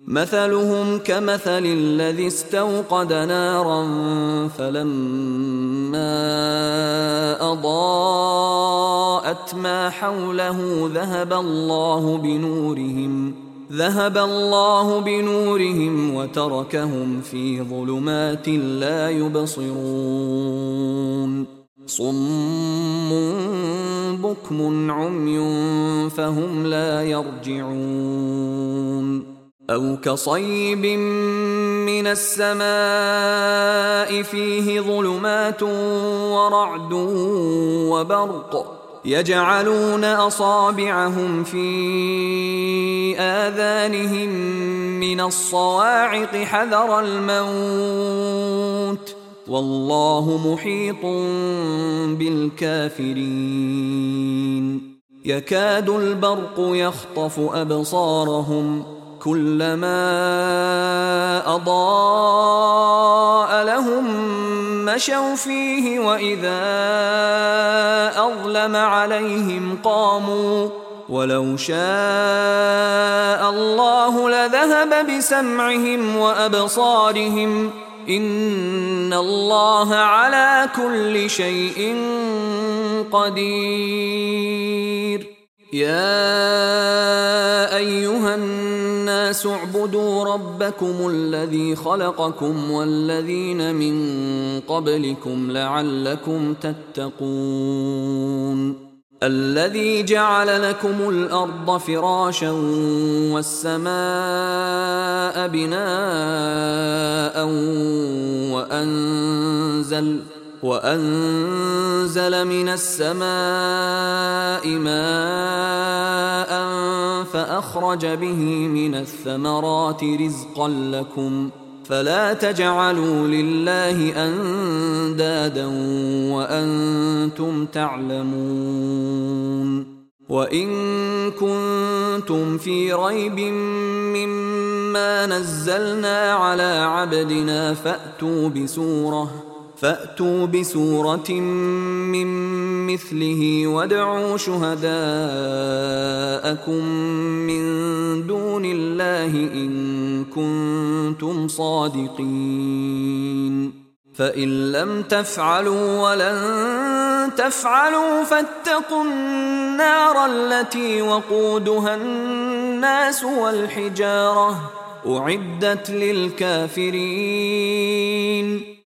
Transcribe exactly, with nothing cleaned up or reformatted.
مثلهم كمثل الذي استوقد نارا فلما أضاءت ما حوله ذهب الله بنورهم ذهب الله بنورهم وتركهم في ظلمات لا يبصرون صم بكم عمي فهم لا يرجعون أو كصيب من السماء فيه ظلمات ورعد وبرق يجعلون أصابعهم في آذانهم من الصواعق حذر الموت والله محيط بالكافرين يكاد البرق يخطف أبصارهم كلما أضاء لهم مشوا فيه وإذا أظلم عليهم قاموا ولو شاء الله لذهب بسمعهم وأبصارهم إن الله على كل شيء قدير يا أيها الناس اعبدوا ربكم الذي خلقكم والذين من قبلكم لعلكم تتقون الذي جعل لكم الأرض فراشا والسماء بناء وأنزل وأنزل من السماء ماء فأخرج به من الثمرات رزقا لكم فلا تجعلوا لله أندادا وأنتم تعلمون وإن كنتم في ريب مما نزلنا على عبدنا فأتوا بسورة فأتوا بسورة من مثله وادعوا شهداءكم من دون الله إن كنتم صادقين فإن لم تفعلوا ولن تفعلوا فاتقوا النار التي وقودها الناس والحجارة أعدت للكافرين